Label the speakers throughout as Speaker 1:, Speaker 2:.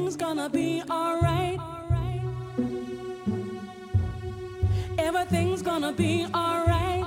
Speaker 1: Everything's gonna be alright. Everything's gonna be alright.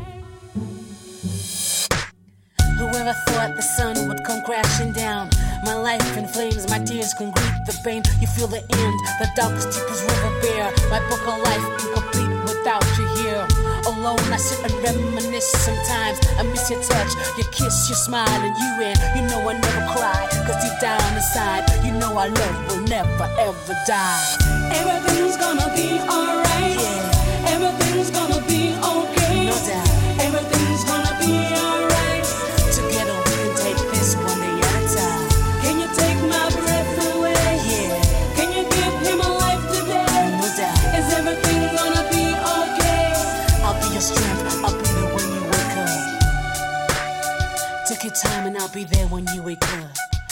Speaker 1: Whoever thought the sun would come crashing down? My life in flames, my tears can greet the pain. You feel the end, the darkest, deepest river bare. My book of life incomplete without you here. Alone, I sit and reminisce sometimes. I miss your touch, your kiss, your smile, and you know I never cry. Cause deep down inside, you know our love will never ever die. Everything's gonna be alright. Yeah. Everything's gonna be okay. No doubt. Everything's gonna be alright. Together we can take this one day at a time. Can you take my breath away? Yeah. Can you give him a life today? No doubt. Is everything gonna be okay? I'll be your strength, I'll be there when you wake up. Take your time and I'll be there when you wake up.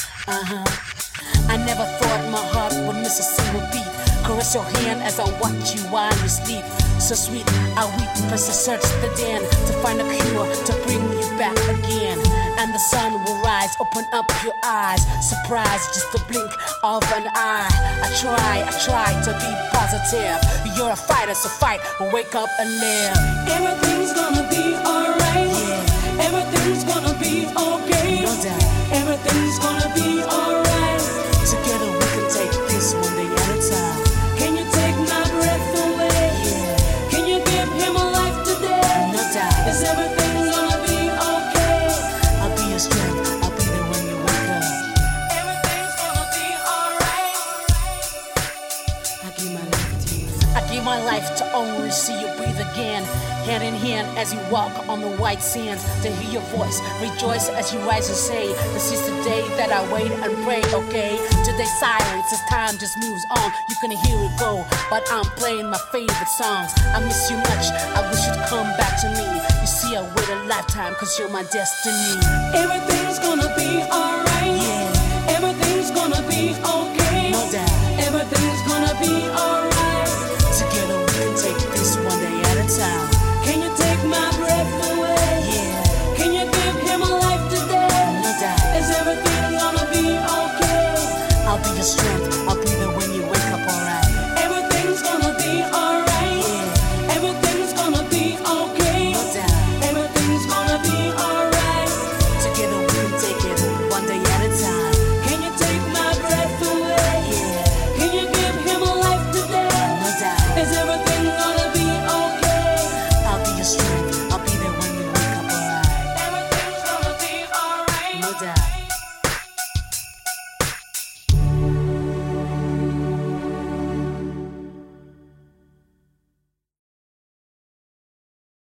Speaker 1: I never thought my heart would miss a single beat. Caress your hand as I watch you while you sleep. So sweet, I weep as I search the den to find a cure to bring you back again. And the sun will rise, open up your eyes. Surprise, just a blink of an eye. I try to be positive. You're a fighter, so fight, wake up and live. Everything's gonna be alright. Yeah. Everything's gonna be okay. No doubt. Everything's gonna be alright. Together we can take this one day at a time. Can you take my breath away? Yeah. Can you give him a life today? No doubt. Is everything gonna be okay? I'll be your strength. I'll be there when you wake up. Everything's gonna be alright. I give my life to you. I give my life to only see you breathe again. Hand in hand as you walk on the white sands. To hear your voice, rejoice as you rise and say, this is the day that I wait and pray, okay? Today's silence as time just moves on. You can hear it go, but I'm playing my favorite songs. I miss you much, I wish you'd come back to me. You see, I wait a lifetime, cause you're my destiny. Everything's gonna be alright. Yeah. Everything's gonna be okay. No doubt. Everything's gonna be alright. Together we can take this one day at a time. Can you take my breath away? Yeah. Can you give him a life today? No doubt. Is everything gonna be okay? I'll be your strength.